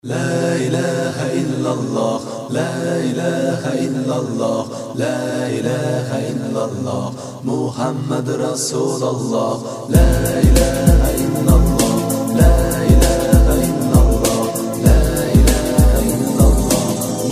لا إله إلا الله لا إله إلا الله لا إله إلا الله محمد رسول الله لا إله إلا الله لا إله إلا الله لا إله إلا الله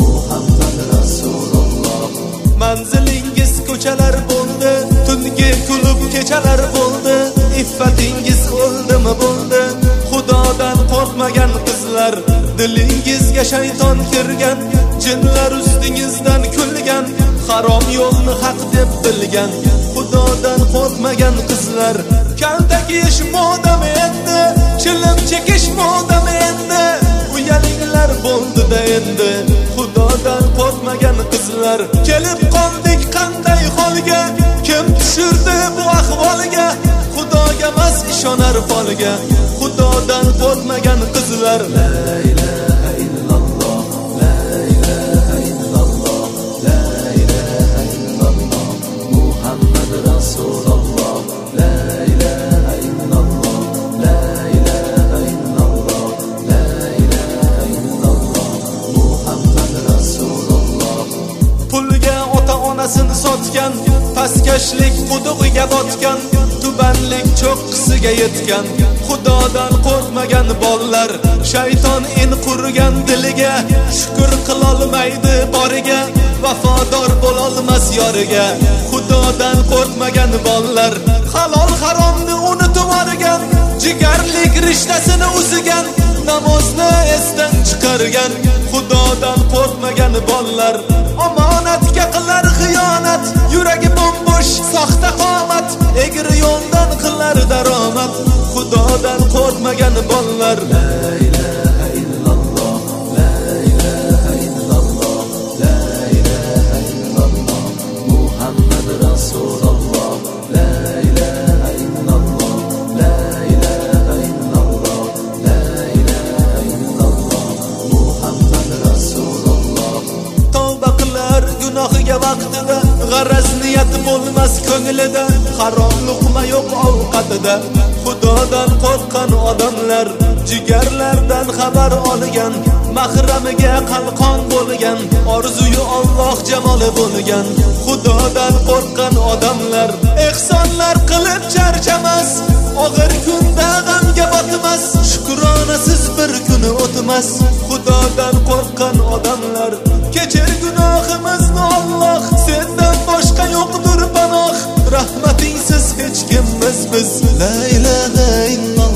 محمد رسول الله manzilingiz ko'chalar bo'ldi, tungi kulub kechalar bo'ldi, iffatingiz o'ldimi bo'ldi, Xudodan qo'rqmagan qizlar, dilingizga shayton kirgan, jinlar ustingizdan kulgan, harom yo'lni haq deb bilgan, Xudodan qo'rqmagan qizlar, kaltak yeyish modam endi, chilim chekish modam endi, uyalinglar bo'ldi-da endi, Xudodan qo'rqmagan qizlar, kelib qoldik qanday holga, kim tushirdi bu ahvolga, Xudoga emas ishonar folga, Xudodan qo'rqmagan qizlar. La ilaha illalloh la ilaha illalloh la ilaha illalloh Muhammad rasululloh la ilaha illalloh la ilaha illalloh la ilaha illalloh Muhammad rasululloh. Pulga ota-onasini sotgan, pastkashlik qudug'iga botgan, tubanlik cho'qqisiga yetgan, Xudodan qo'rqmagan bollar, shayton in qurgan diliga, shukr qilolmaydi boriga, vafodor bo'lolmas yoriga, Xudodan qo'rqmagan bollar, halol haromni unutib olgan, jigarlik rishtasini uzigan, namozni esdan chiqargan, Xudodan qo'rqmagan bollar, omonatga qilar xiyonat, yuragi bo'sh soxta qomat, egri yo'ldan qilar daromad, Xudodan qo'rqmagan bollar. La ilaha illalloh la ilaha illalloh la ilaha illalloh Muhammad rasululloh la ilaha illalloh la ilaha illalloh la ilaha illalloh Muhammad rasululloh. Tavba qilar gunohiga vaqtida, g'araz niyat bo'lmas ko'nglida, harom luqma yo'q ovqatida, Xudodan qo'rqqan odamlar, jigarlardan xabar olgan, mahramiga qalqon bo'lgan, orzuyu Alloh jamoli bo'lgan, Xudodan qo'rqqan odamlar, ehsonlar qilib charchamas, og'ir kunda g'amga botmas, shukronasiz bir kuni o'tmas, Xudodan qo'rqqan odamlar, kechir gunohimizni Alloh, sendan boshqa yo'qdir panoh, rahmatingsiz hech kimmiz biz. La ilaha illalloh